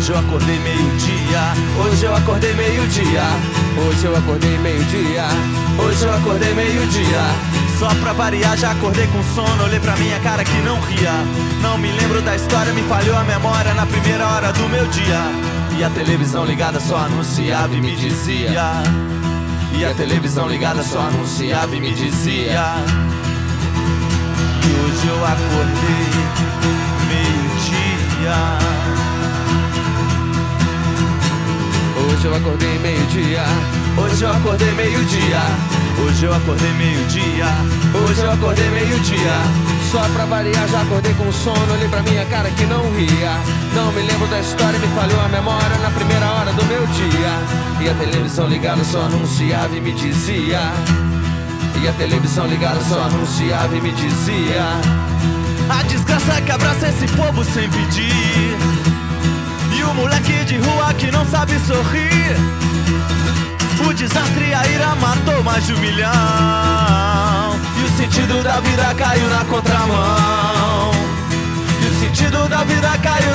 Hoje eu acordei meio-dia. Hoje eu acordei meio-dia. Hoje eu acordei meio-dia. Hoje eu acordei meio-dia. Só pra variar, já acordei com sono. Olhei pra minha cara que não ria. Não me lembro da história, me falhou a memória na primeira hora do meu dia. E a televisão ligada só anunciava e me dizia. E a televisão ligada só anunciava e me dizia. E hoje eu acordei meio-dia. Hoje eu acordei meio-dia. Hoje eu acordei meio-dia. Hoje eu acordei meio-dia. Hoje eu acordei meio-dia. Só pra variar, já acordei com sono. Olhei pra minha cara que não ria. Não me lembro da história, me falhou a memória na primeira hora do meu dia. E a televisão ligada só anunciava e me dizia. E a televisão ligada só anunciava e me dizia. A desgraça que abraça esse povo sem pedir. E o moleque de rua que não sabe sorrir. O desastre e a ira matou mais de 1 milhão. E o sentido da vida caiu na contramão. E o sentido da vida caiu